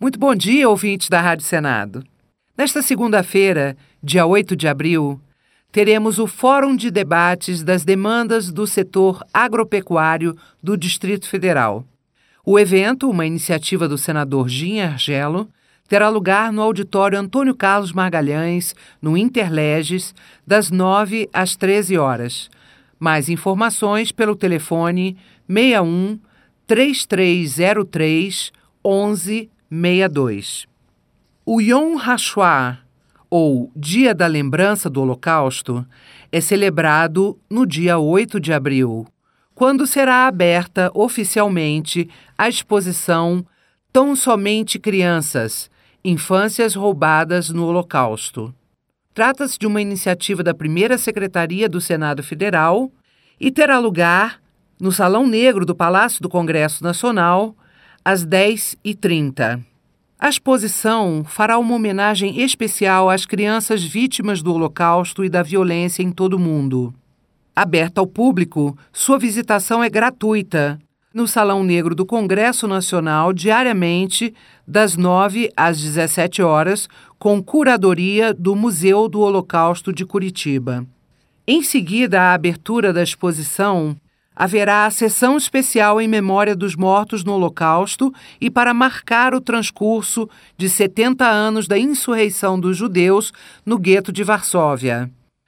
Muito bom dia, ouvintes da Rádio Senado. Nesta segunda-feira, dia 8 de abril, teremos o Fórum de Debates das Demandas do Setor Agropecuário do Distrito Federal. O evento, uma iniciativa do senador Gin Argello, terá lugar no auditório Antônio Carlos Magalhães, no Interleges, das 9 às 13 horas. Mais informações pelo telefone 61 3303 1162. O Yom HaShoah, ou Dia da Lembrança do Holocausto, é celebrado no dia 8 de abril, quando será aberta oficialmente a exposição Tão Somente Crianças, Infâncias Roubadas no Holocausto. Trata-se de uma iniciativa da primeira Secretaria do Senado Federal e terá lugar no Salão Negro do Palácio do Congresso Nacional, às 10h30. A exposição fará uma homenagem especial às crianças vítimas do Holocausto e da violência em todo o mundo. Aberta ao público, sua visitação é gratuita no Salão Negro do Congresso Nacional, diariamente, das 9 às 17 horas, com curadoria do Museu do Holocausto de Curitiba. Em seguida à abertura da exposição, haverá a sessão especial em memória dos mortos no Holocausto e para marcar o transcurso de 70 anos da insurreição dos judeus no gueto de Varsóvia.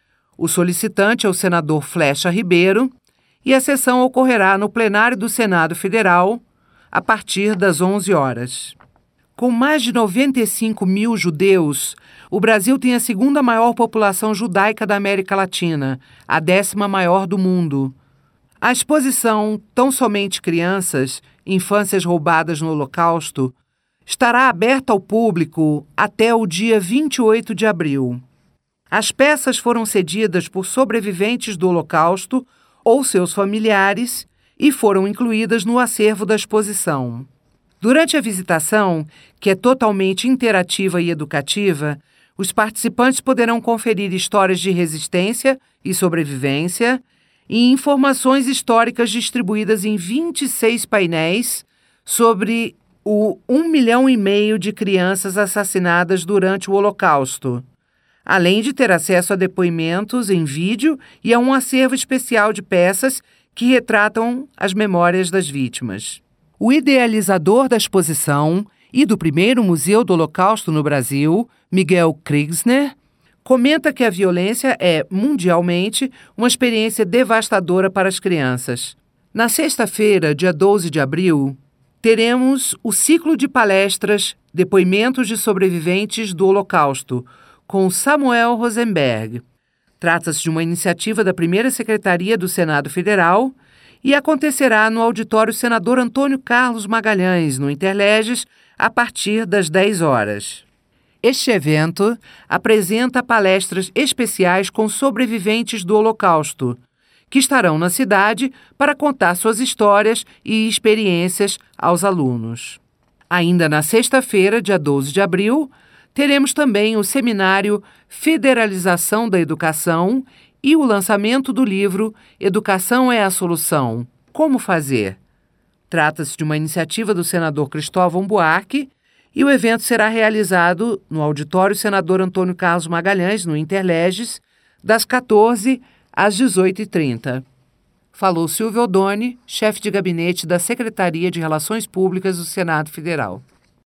O solicitante é o senador Flecha Ribeiro e a sessão ocorrerá no plenário do Senado Federal a partir das 11 horas. Com mais de 95 mil judeus, o Brasil tem a segunda maior população judaica da América Latina, a 10ª maior do mundo. A exposição Tão Somente Crianças, Infâncias Roubadas no Holocausto, estará aberta ao público até o dia 28 de abril. As peças foram cedidas por sobreviventes do Holocausto ou seus familiares e foram incluídas no acervo da exposição. Durante a visitação, que é totalmente interativa e educativa, os participantes poderão conferir histórias de resistência e sobrevivência e informações históricas distribuídas em 26 painéis sobre o 1,5 milhão de crianças assassinadas durante o Holocausto, além de ter acesso a depoimentos em vídeo e a um acervo especial de peças que retratam as memórias das vítimas. O idealizador da exposição e do primeiro Museu do Holocausto no Brasil, Miguel Kriegsner, comenta que a violência é, mundialmente, uma experiência devastadora para as crianças. Na sexta-feira, dia 12 de abril, teremos o ciclo de palestras Depoimentos de Sobreviventes do Holocausto, com Samuel Rosenberg. Trata-se de uma iniciativa da primeira Secretaria do Senado Federal e acontecerá no auditório Senador Antônio Carlos Magalhães, no Interleges, a partir das 10 horas. Este evento apresenta palestras especiais com sobreviventes do Holocausto, que estarão na cidade para contar suas histórias e experiências aos alunos. Ainda na sexta-feira, dia 12 de abril, teremos também o seminário Federalização da Educação e o lançamento do livro Educação é a Solução. Como fazer? Trata-se de uma iniciativa do senador Cristóvão Buarque, e o evento será realizado no auditório Senador Antônio Carlos Magalhães, no Interleges, das 14 às 18h30. Falou Silvio Odoni, chefe de gabinete da Secretaria de Relações Públicas do Senado Federal.